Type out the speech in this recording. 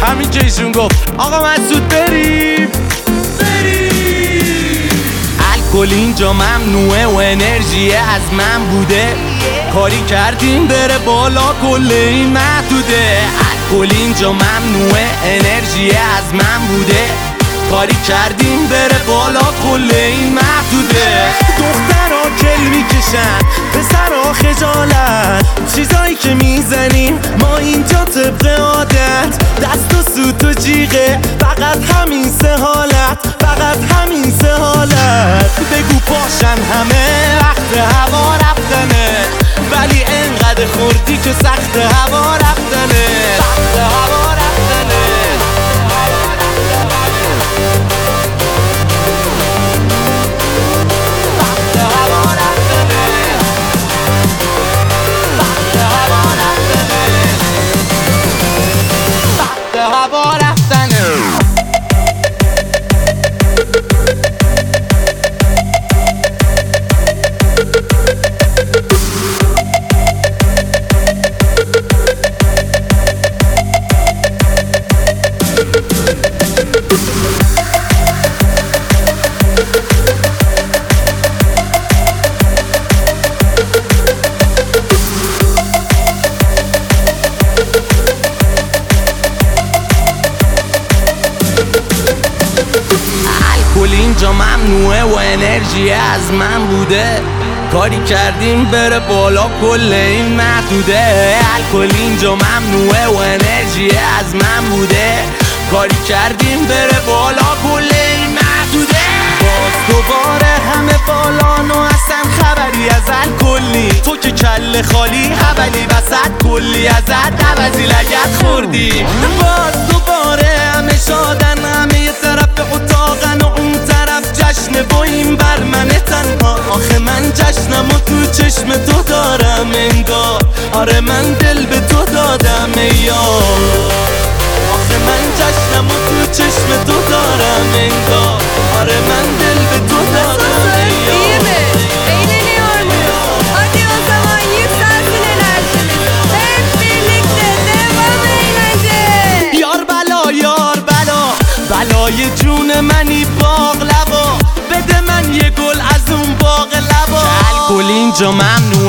همین که ایشون گفت آقا مسعود بریم. الکل اینجا ممنوعه و انرژی از من بوده، کاری کردیم بره بالا کل این محدوده. الکل اینجا ممنوعه انرژی از من بوده، کاری کردیم بره بالا کل این محدوده. دخترها کل میکشن پسرها خجالت، چیزایی که میزنیم ما اینجا طبق عادت، دست و سوت و جیغه فقط همین سه حالت، فقط همین سه حالت. بگو پاشن همه وقت هوا رفتنه، ولی انقدر خوردی که سخت هوا رفتنه، سخت هوا رفتنه. هوا رفتنه. الکل اینجا ممنوعه و انرژی از من بوده، کاری کردیم بره بالا کل این محدوده. الکل اینجا ممنوعه و انرژی از من بوده، کاری کردیم بره بالا کل این محدوده. باز دوباره همه بالان و اصلا خبری از الکلی، تو که کله خالی حولی وسط کلی ازت عوضی لگت خوردی. باز دوباره همه شادن، همه یه طرف اتاقن و اون طرف جشن با این بر من تنها. آخه من جشنم و تو چشم تو دارم انگار، آره من دل به تو دادم یار. آخه من جشنم و تو چشم تو dönem en dag. Are ben dil ve dönem en İyi mi? Eğleniyor muyuz? Hadi o zaman yükselsin enerjimiz. Hep birlikte devam eğlence. یار بلا بلای جون منی باقلوا، بده من یه گل از اون باقلوا. الکل اینجا ممنوع